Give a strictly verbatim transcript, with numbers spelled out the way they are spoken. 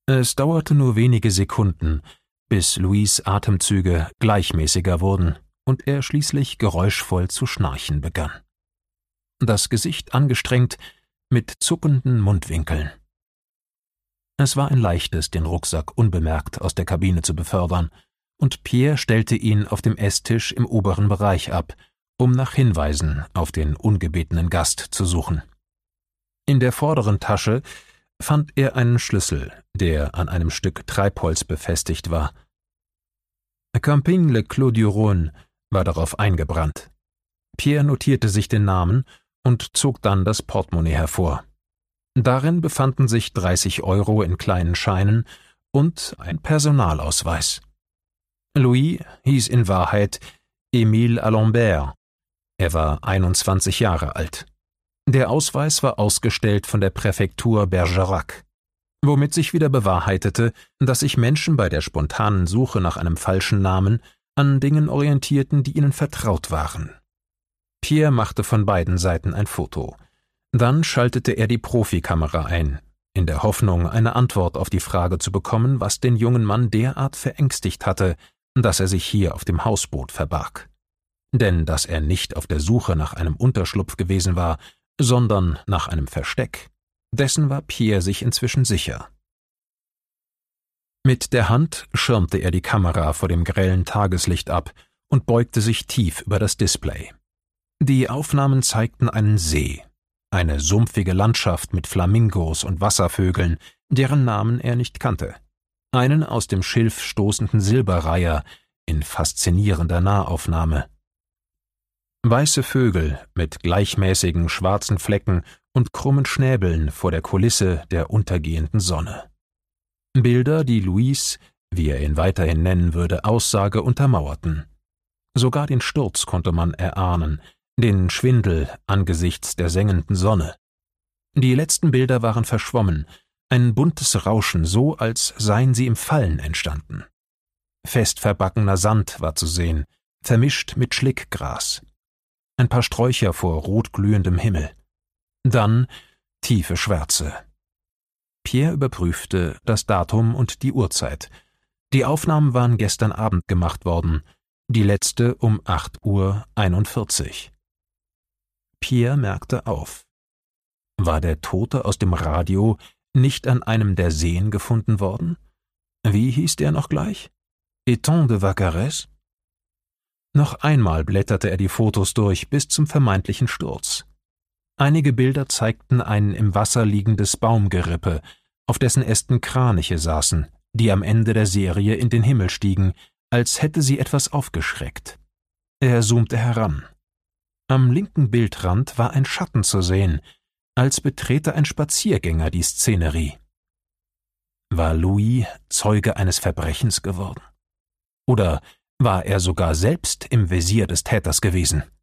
Es dauerte nur wenige Sekunden, bis Louis' Atemzüge gleichmäßiger wurden und er schließlich geräuschvoll zu schnarchen begann. Das Gesicht angestrengt, mit zuckenden Mundwinkeln. Es war ein leichtes, den Rucksack unbemerkt aus der Kabine zu befördern, und Pierre stellte ihn auf dem Esstisch im oberen Bereich ab, um nach Hinweisen auf den ungebetenen Gast zu suchen. In der vorderen Tasche fand er einen Schlüssel, der an einem Stück Treibholz befestigt war. Camping-le-Clos du Rhône war darauf eingebrannt. Pierre notierte sich den Namen und zog dann das Portemonnaie hervor. Darin befanden sich dreißig Euro in kleinen Scheinen und ein Personalausweis. Louis hieß in Wahrheit Émile Alembert. Er war einundzwanzig Jahre alt. Der Ausweis war ausgestellt von der Präfektur Bergerac, womit sich wieder bewahrheitete, dass sich Menschen bei der spontanen Suche nach einem falschen Namen an Dingen orientierten, die ihnen vertraut waren. Pierre machte von beiden Seiten ein Foto. Dann schaltete er die Profikamera ein, in der Hoffnung, eine Antwort auf die Frage zu bekommen, was den jungen Mann derart verängstigt hatte, dass er sich hier auf dem Hausboot verbarg. Denn dass er nicht auf der Suche nach einem Unterschlupf gewesen war, sondern nach einem Versteck, dessen war Pierre sich inzwischen sicher. Mit der Hand schirmte er die Kamera vor dem grellen Tageslicht ab und beugte sich tief über das Display. Die Aufnahmen zeigten einen See, eine sumpfige Landschaft mit Flamingos und Wasservögeln, deren Namen er nicht kannte, einen aus dem Schilf stoßenden Silberreiher in faszinierender Nahaufnahme. Weiße Vögel mit gleichmäßigen schwarzen Flecken und krummen Schnäbeln vor der Kulisse der untergehenden Sonne. Bilder, die Louis, wie er ihn weiterhin nennen würde, Aussage untermauerten. Sogar den Sturz konnte man erahnen, den Schwindel angesichts der sengenden Sonne. Die letzten Bilder waren verschwommen, ein buntes Rauschen, so als seien sie im Fallen entstanden. Fest verbackener Sand war zu sehen, vermischt mit Schlickgras. Ein paar Sträucher vor rotglühendem Himmel. Dann tiefe Schwärze. Pierre überprüfte das Datum und die Uhrzeit. Die Aufnahmen waren gestern Abend gemacht worden, die letzte um acht Uhr einundvierzig. Pierre merkte auf. War der Tote aus dem Radio nicht an einem der Seen gefunden worden? Wie hieß der noch gleich? Étang de Vaccarès? Noch einmal blätterte er die Fotos durch bis zum vermeintlichen Sturz. Einige Bilder zeigten ein im Wasser liegendes Baumgerippe, auf dessen Ästen Kraniche saßen, die am Ende der Serie in den Himmel stiegen, als hätte sie etwas aufgeschreckt. Er zoomte heran. Am linken Bildrand war ein Schatten zu sehen, als betrete ein Spaziergänger die Szenerie. War Louis Zeuge eines Verbrechens geworden? Oder war er sogar selbst im Visier des Täters gewesen?